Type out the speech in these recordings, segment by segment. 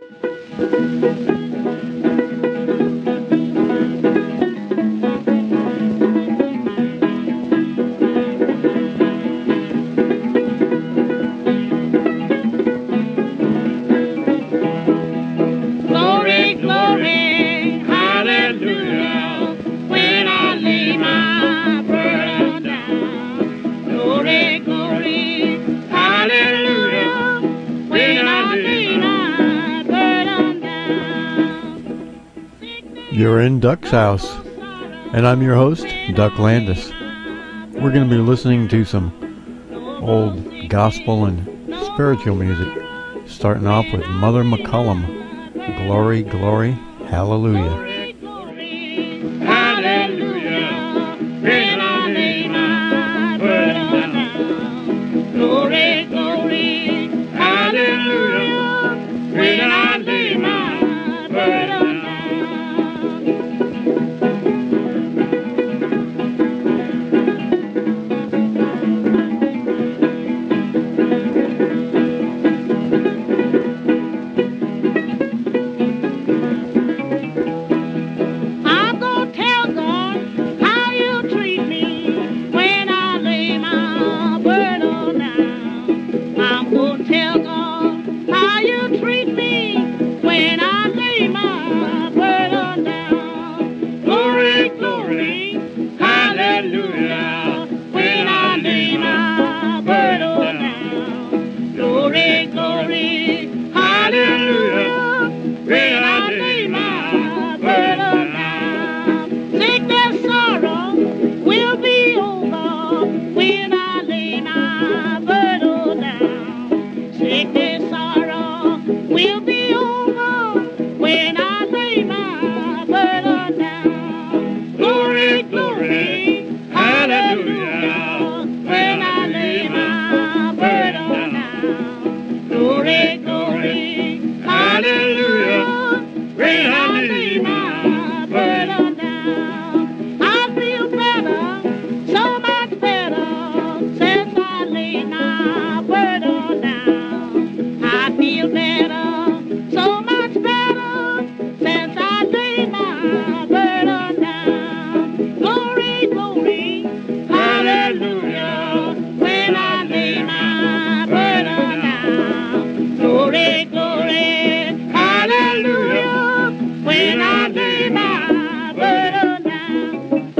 Glory, glory, hallelujah, when I lay my burden down. Glory, glory, hallelujah, when I lay my burden down. You're in Duck's house, and I'm your host, Duck Landis. We're going to be listening to some old gospel and spiritual music, starting off with Mother McCullum, Glory, Glory, Hallelujah. Hallelujah, when I lay my burden down. Glory, glory, hallelujah, when I lay my burden down. I'm gonna tell God how you treat me when I lay my burden down. I'm gonna tell God how you treat me when I lay my burden down. Glory, glory, hallelujah, when I lay my burden down. Glory, glory, hallelujah, when I lay my burden down. Sickness, sorrow will be over when I lay my burden down. Sickness, sorrow will be over when I lay my burden down. Glory, glory, hallelujah, when I lay my burden down. Glory, glory, hallelujah, when I lay my burden down. I feel better, so much better, since I laid my burden down. I feel better, so much better, since I laid my burden down. Glory, glory, hallelujah, when I lay my burden down. Glory, glory, hallelujah, when I lay my burden down.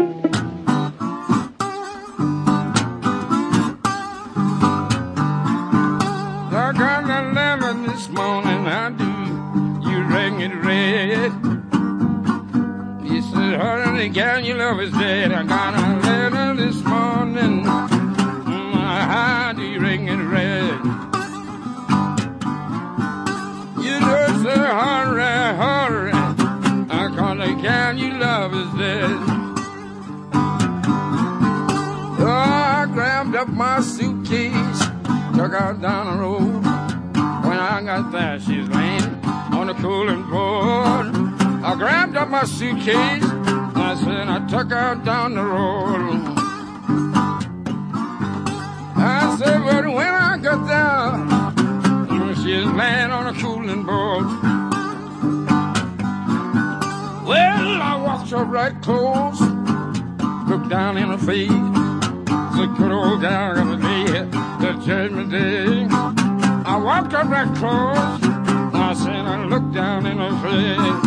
I got a letter this morning, I do. You rang it red. He said, honey, gal, your love is dead. I got a letter this morning. How do you ring it red? You just say, hurry, hurry. I got a gal, your love is dead. Oh, I grabbed up my suitcase, took out down the road. When I got there, she's laying on the cooling board. I grabbed up my suitcase, I said, I took her down the road. I said, but when I got there, she's laying on a cooling board. Well, I walked her right close, looked down in her face. The good old gal of the day, the judgment day. I walked her right close, I said, I looked down in her face.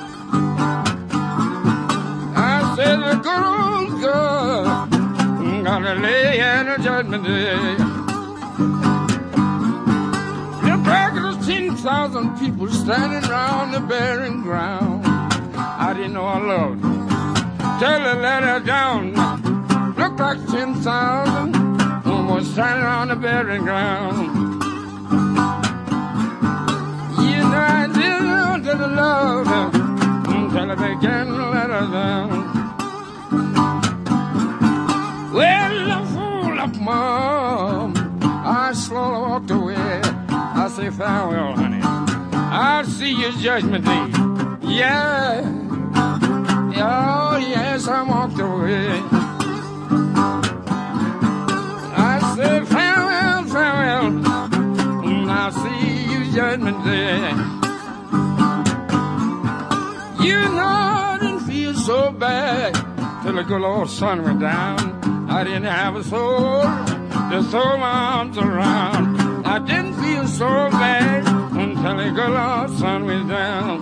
I said, the good old girl gonna lay in the judgment day. The back of the 10,000 people standing around the burying ground. I didn't know I loved her. Tell her, let her down. Looked like 10,000 was standing on the burying ground. You know I didn't love her until I began to let her down. Well, I'm full of mom. I slowly walked away. I say farewell, honey. I'll see you Judgment Day. Yeah. Oh, yes, I walked away. I said farewell, farewell. I'll see you Judgment Day. You know I didn't feel so bad till the good old sun went down. I didn't have a soul to throw my arms around. I didn't feel so bad until the good old sun went down.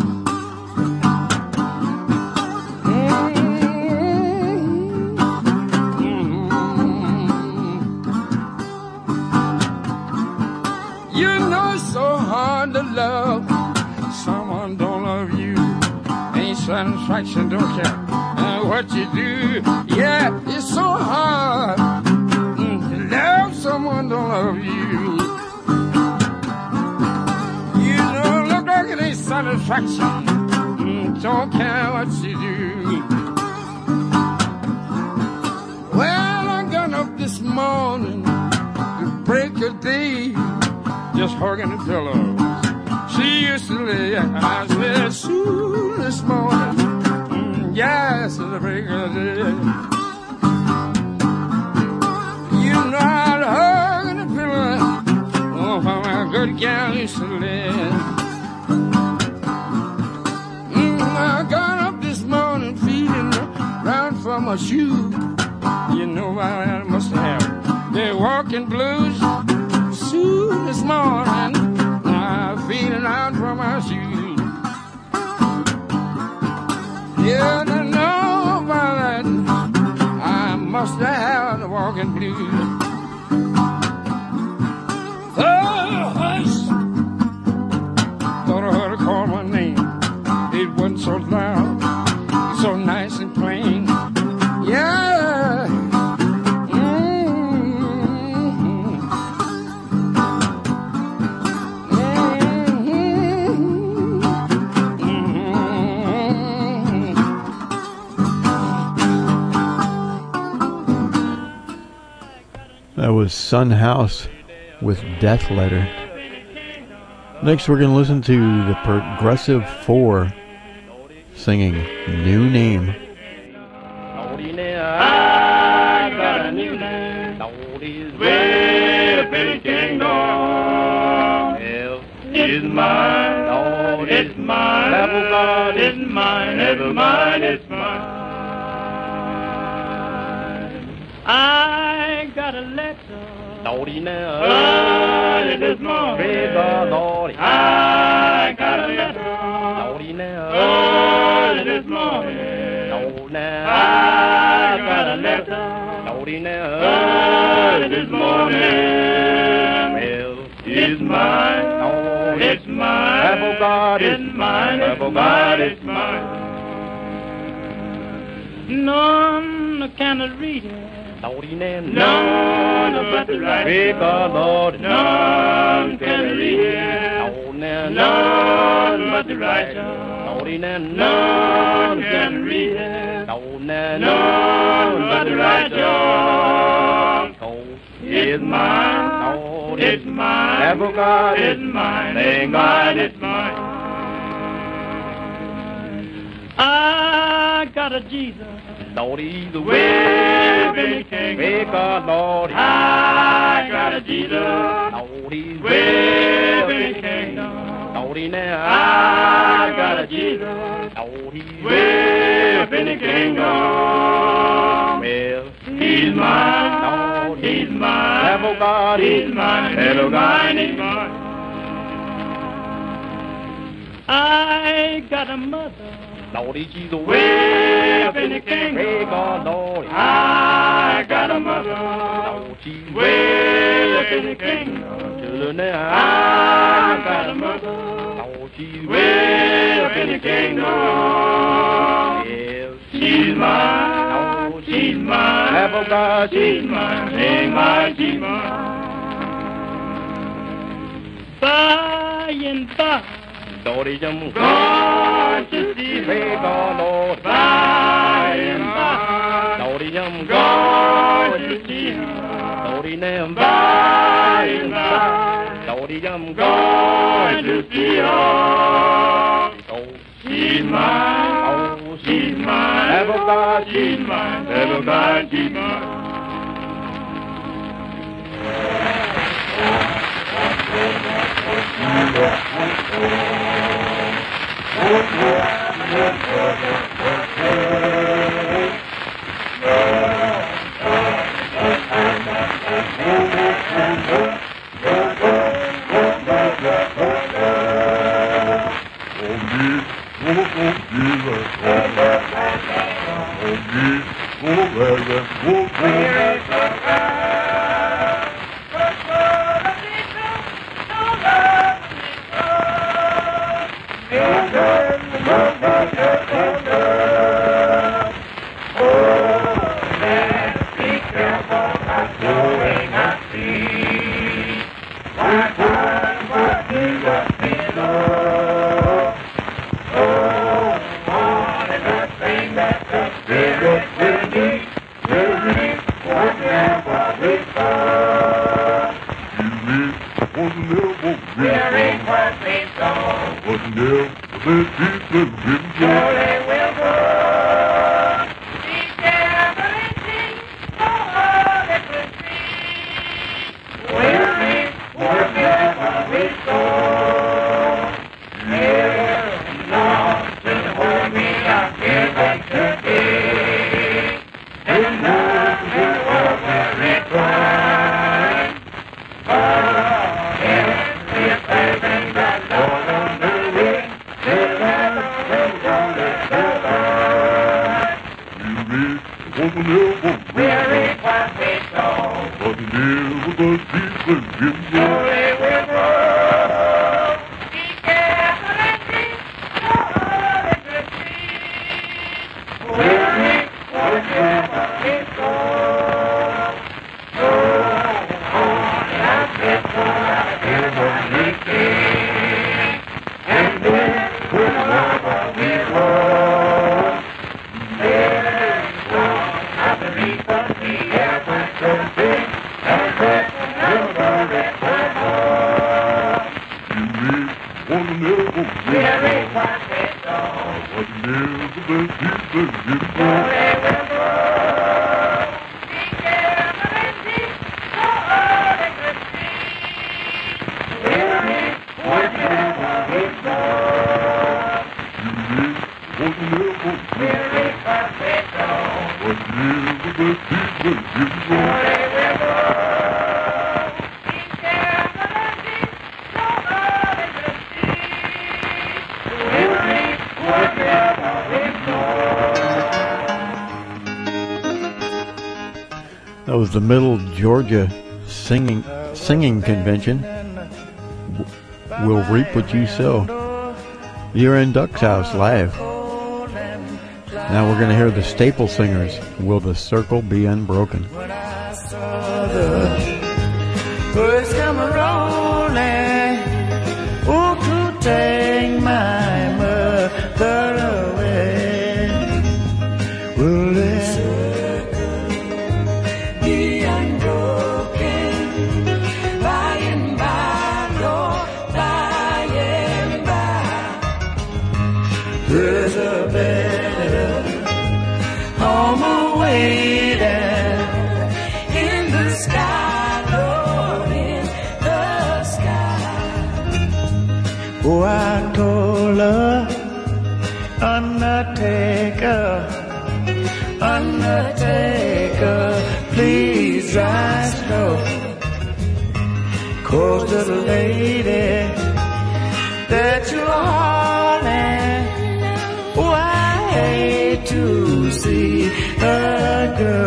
You know it's so hard to love someone don't love you. Ain't satisfaction, don't care what you do. Yeah, it's so hard to love someone don't love you. You know, look like it ain't satisfaction. Don't care what you do. Well, I got up this morning to break a day, just hugging the pillows she used to lay. I said, soon this morning, yes, it's a break of day. You know I'd hug in the pillow, oh, how my good gal used to lay. I got up this morning feeling round for my shoe. You know I must have the walking blues. Soon this morning, I'm feeling out for my shoes. Yeah, I know about that. I must have the walking blues. Oh, hush. Thought I heard her call my name. It wasn't so loud, so nice and plain. Yeah. That was Sun House with Death Letter. Next we're going to listen to the Progressive Four singing New Name. I got a new name. Way up in the kingdom. Hell is mine. Lord, it's mine. Apple God is mine. Never mind, it's mine. I got a letter. Lordy now. Early this morning. Lordy. I got a letter. Lordy now. Early this morning. Lord now. I got a letter. Lordy now. Early this morning. Well, it's mine. Lord, it's mine. Apple God is mine. Apple God is mine. None can read it. Lordy now. None but the right. Lord. None can read it. Lord now. None but the right. Lordy now. None can read it. Lord now. None but the right. It's mine. Lord, it's mine. Apple God is mine. Thank God it's mine. I got a Jesus. Lordy, the way up in the kingdom. God, Lordy. I got a Jesus. Lordy, way up in the kingdom. Lordy, now. I got a Jesus. Lordy, way up in the kingdom. Well, he's mine. Lord, he's mine. Apple God, he's mine. Apple God, he's mine. I got a mother. Lordy, she's way up in the kingdom. God, Lordy. I got a mother. Lord, she's way up in the kingdom. Children, now. I got a mother. Lord, she's way up in the kingdom. Yeah, she's mine. Lord, she's mine. Apple God, she's mine. Sing mine, she's mine. By and by. Lordy, I'm going to see her, God, Lord. By and by, Lordy, I'm going to see her. Lordy, now, by and by, Lordy, I'm going to see her. Oh, she's mine. Oh, she's mine. Apple God, she's mine. Apple God, she's mine. That was the Middle Georgia Singing Convention. We'll reap what you sow. You're in Duck's House live. Now we're going to hear the Staple Singers. Will the Circle Be Unbroken? When I saw the birds come rolling, oh, to take my mother away. Will the circle be unbroken? By and by, Lord, by and by. There's a better home awaiting in the sky, Lord, in the sky. Oh, I told her, Undertaker, please rise slow. 'Cause the lady that you're hauling, oh, I hate to see her go.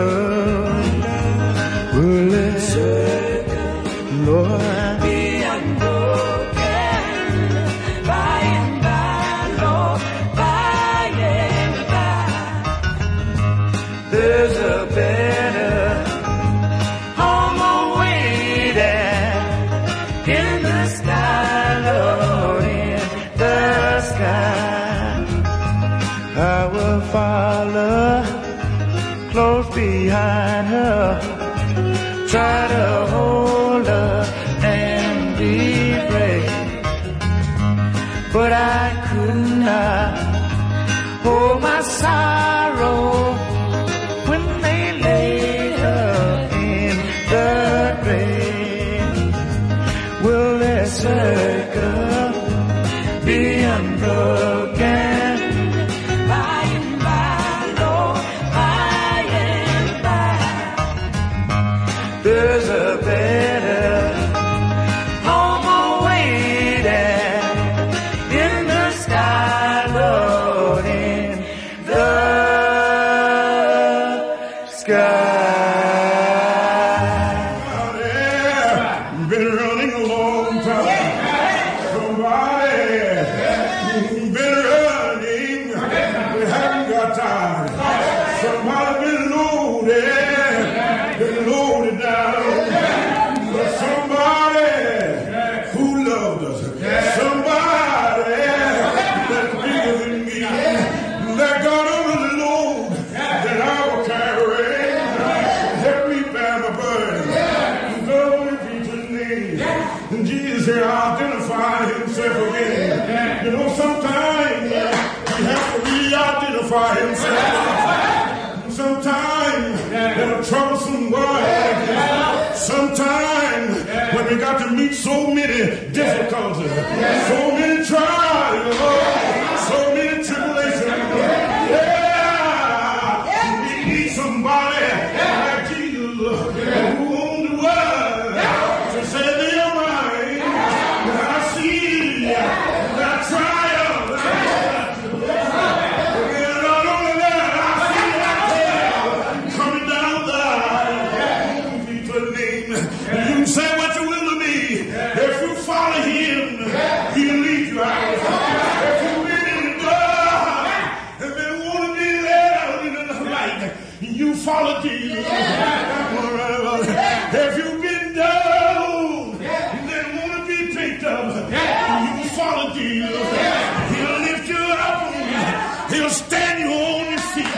Will the circle, Lord, be unbroken? By and by, Lord, by and by. There's a better home awaiting in the sky, Lord, in the sky. I will follow close behind her, try to hold her and be brave, but I could not hold my sorrow when they laid her in the grave. Will their circle be unbroken? By and by, Lord, by and by. There's a better home awaiting in the sky, Lord, in the sky. Oh, yeah. Been running a long time. Somebody You know, sometimes he has to re-identify himself. Sometimes in a troublesome world. Sometimes when we got to meet so many difficulties, so many trials, so many tribulations. Yeah, we need somebody like Jesus who owns the world to say they're right. I see that trial. And not only that, I see that tail coming down the aisle. Be to the name. You can say what you will to me. If you follow him, he'll lead you out. If you really God and they want to be led out in the light, you follow Jesus. If you've been down and they want to be picked up, you follow Jesus. He'll lift you up. He'll stand you on your feet.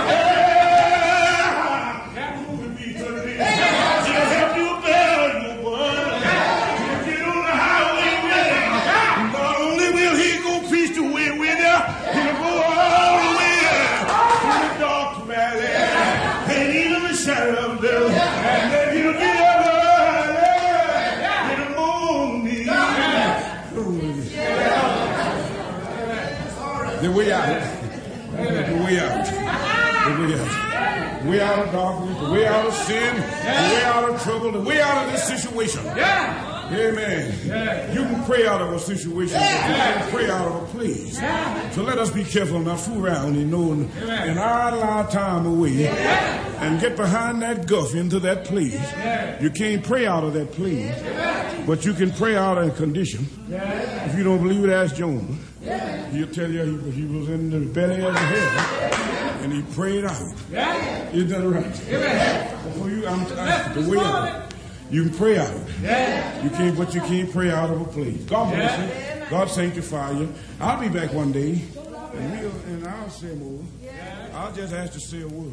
He'll help you bear your burden. He'll get on the highway with you. Not only will he go preach the way with you, he'll go all the way to the dark valley. And even the shadow of death. And then he'll get up in the morning. The way out. The way out. The way out. The way out of darkness, the way out of sin, the way out of trouble, the way out of this situation. Amen. You can pray out of a situation, but you can't pray out of a place. So let us be careful not fool around and know and idle our time away and get behind that guff into that place. You can't pray out of that place, but you can pray out of a condition. If you don't believe it, ask Jonah. He'll tell you he was in the belly of the hell and he prayed out. Isn't that right? For you, the way out. You can pray out. You can't, but you can't pray out of a place. God bless you. God sanctify you. I'll be back one day, and I'll say more. I'll just ask to say a word.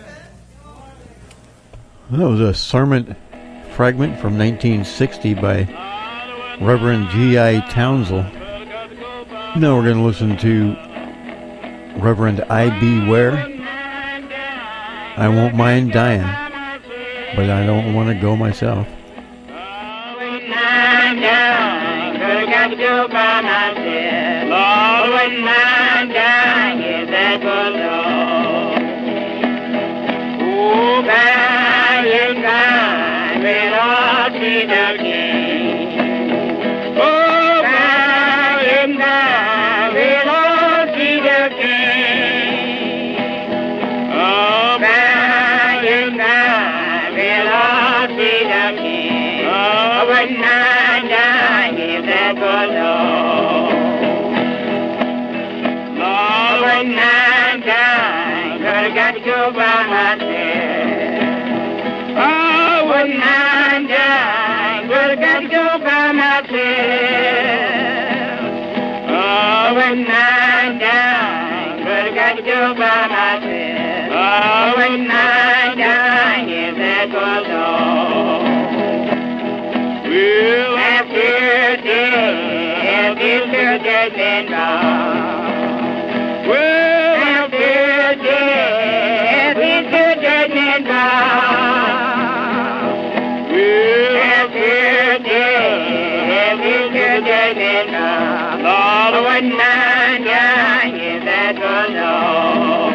That was a sermon fragment from 1960 by Reverend G.I. Townsend. Now we're going to listen to Reverend I.B. Ware. I won't mind dying, but I don't want to go myself. When I'm down, I got to go by myself. Lord, when I'm down, yes, that was all. Oh, by and by, we'll all see the King. Oh, by and by, we'll all see the King. Oh, by and by, we'll all see the King. Oh, when I'm down, yes, that was all. Lord, when I'm down, I got to go by myself. Oh, when I'm down, I got to go by myself. Oh, when I'm down, I got to go by myself. Oh, when I'm down, yes, that was all. Well, after death and gone. Well, after death and gone. Well, after death and gone. Lord, when I'm down, yes, that was all.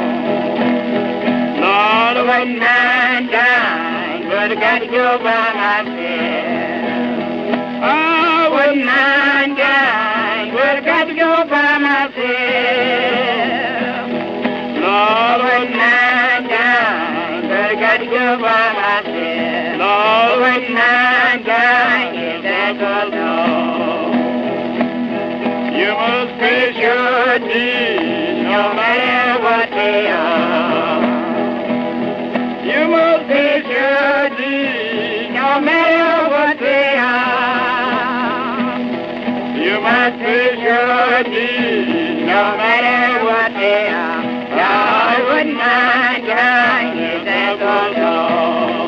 Lord, when I'm down, but I got to go by myself. Oh, when I'm down, but I got to go by myself. Lord, when I'm down, but I got to go by myself. Lord, when I'm down, yes, that was all. You must face your deeds, no matter what they are. You must face your deeds, no matter what they are. You must face your deeds, no matter what they are. Lord, when I'm down, yes, that was all.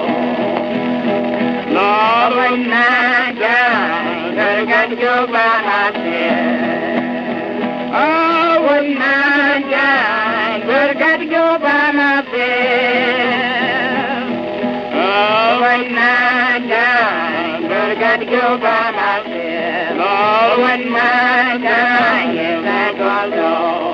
Lord, when I'm down, I got to go by myself. and my God, yes, I got lost.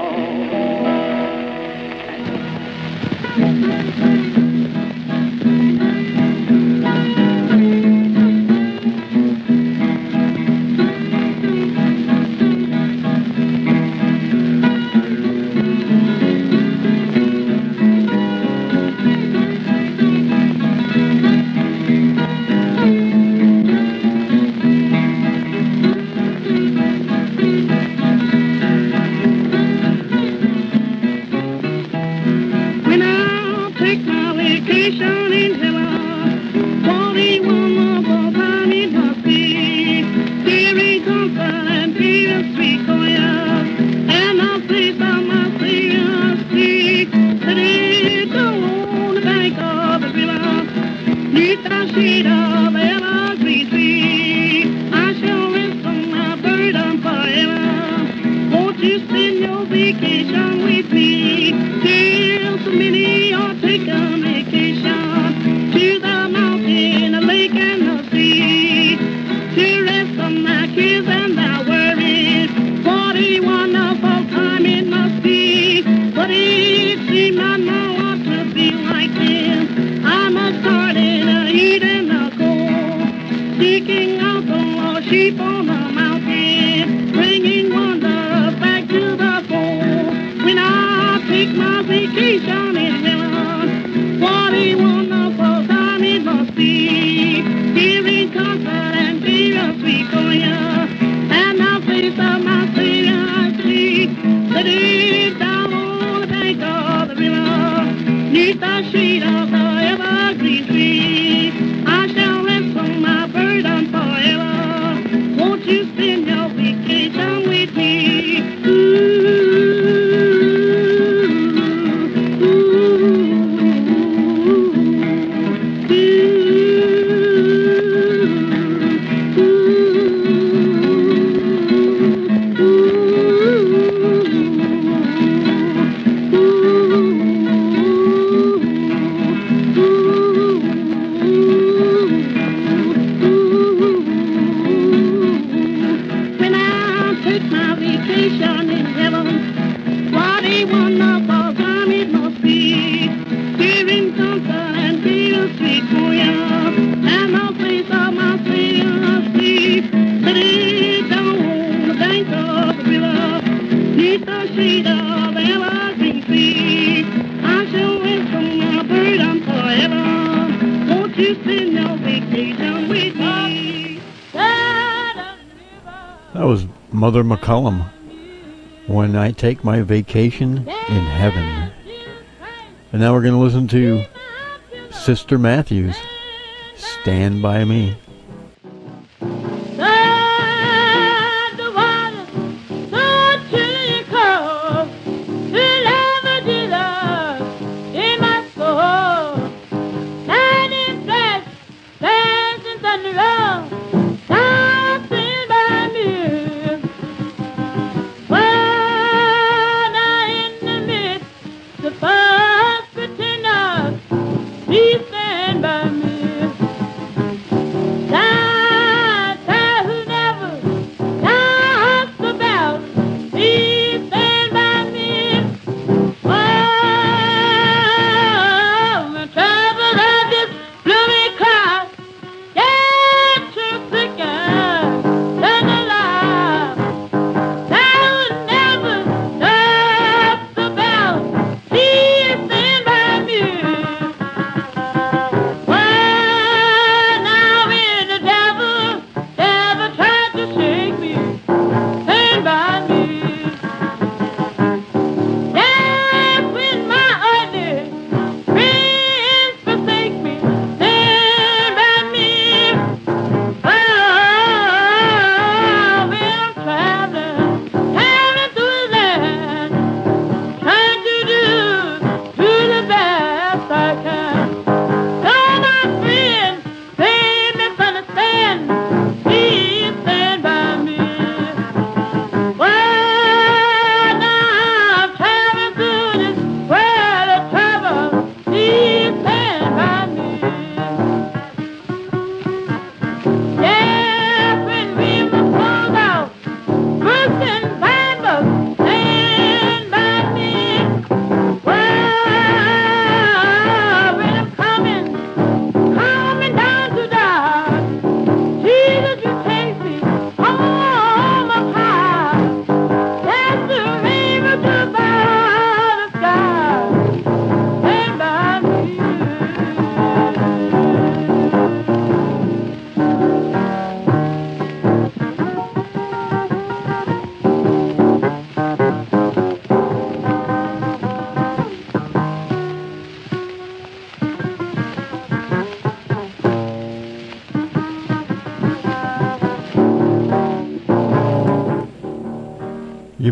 That was Mother McCullum, When I Take My Vacation in Heaven. And now we're going to listen to Sister Matthews, Stand By Me. Stand by me.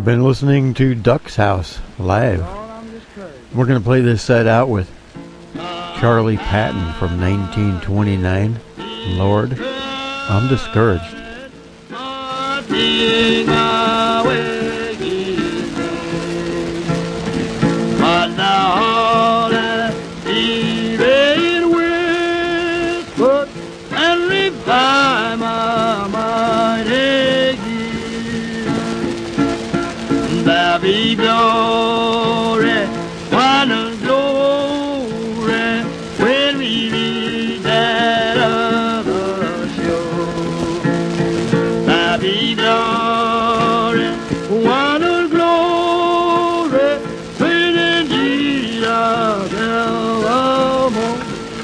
You've been listening to Duck's House live. We're going to play this set out with Charlie Patton from 1929. Lord, I'm discouraged. By my mind again, baby, glory, wonder glory, when we meet that other shore. Baby, glory, wonder glory, when indeed I'll evermore.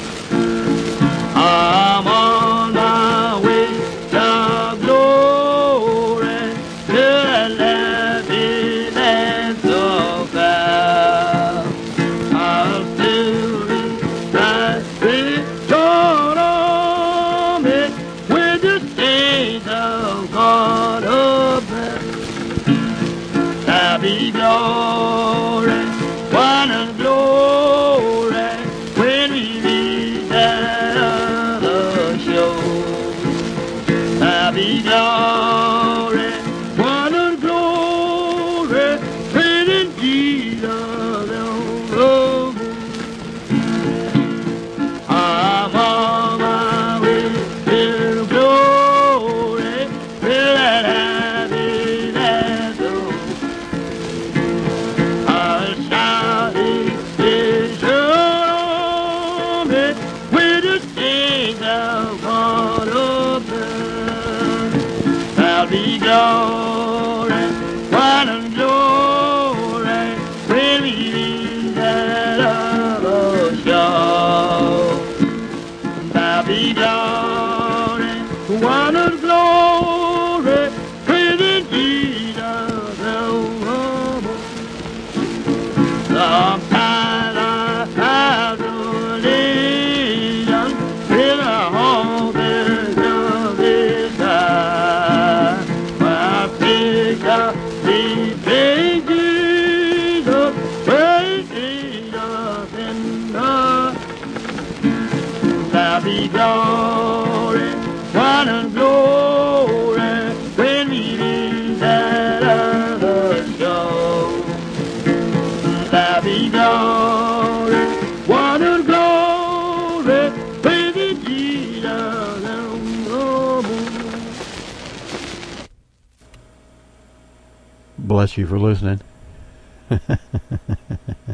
I'm on my way to glory, to that happy land so far. I'll still be right with John on me, with the saints of God up there. Happy glory, wonder glory, when we meet that other shore. Happy glory, wonder glory, when indeed I'll ever. I'm on my way to glory, where that happiness goes. I'll shout his on me, with the things I've gone up there. There'll be glory, wonder glory, when we meet that other shore. There'll be glory, wonder glory, when indeed I'll ever. Sometimes I have to lean on with a home is of this time. When I pick up these pages of praise up in the happy glory, wonder glory, when we meet that other shore. Happy glory, wonder glory, baby Jesus, Bless you for listening.